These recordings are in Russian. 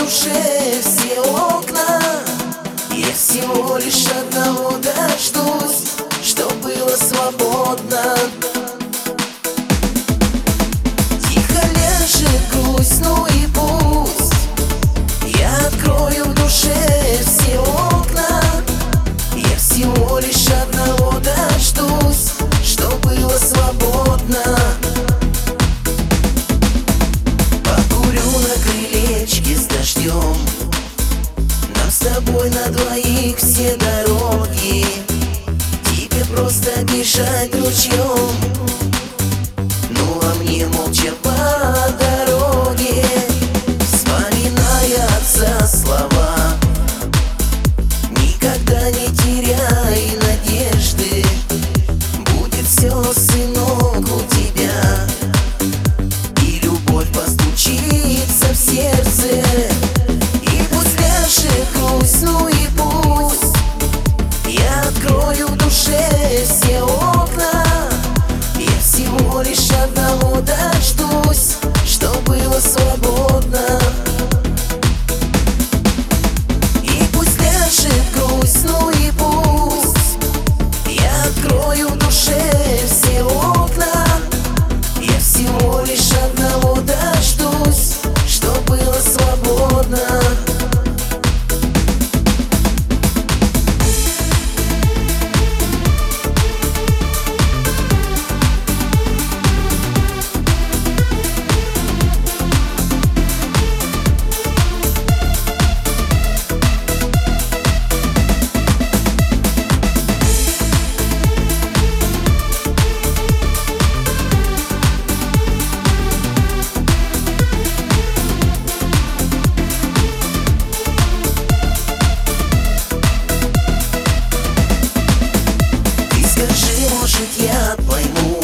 душе все окна. Я всего лишь одного дождусь, чтоб было свободно. Тихо ляжет грусть, ну и пусть. Я открою в душе все окна. Я всего лишь одного дождусь, чтоб было свободно. Покурю на крылечке с дождем. Нам с тобой на двоих все дороги. Тебе просто бежать ручьем, ну а мне молча по дороге, вспоминая отца слова. Никогда не теряй надежды, будет все, сынок, у тебя. И любовь постучится в сердце, и пусть ляжет грусть, ну и пусть. Я открою в душе все окна. Я всего лишь одного дождусь, чтоб было свободно. И пусть ляжет грусть, ну и пусть. Я открою в душе все окна. Я всего лишь одного дождусь, чтоб было свободно. Может, я пойму,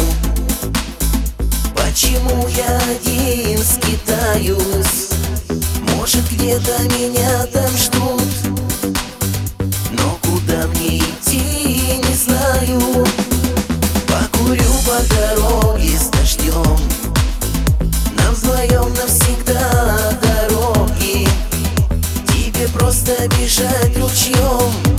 почему я один скитаюсь. Может, где-то меня там ждут, но куда мне идти, не знаю. Покурю по дороге с дождем. Нам вдвоем навсегда дороги. Тебе просто бежать ручьем,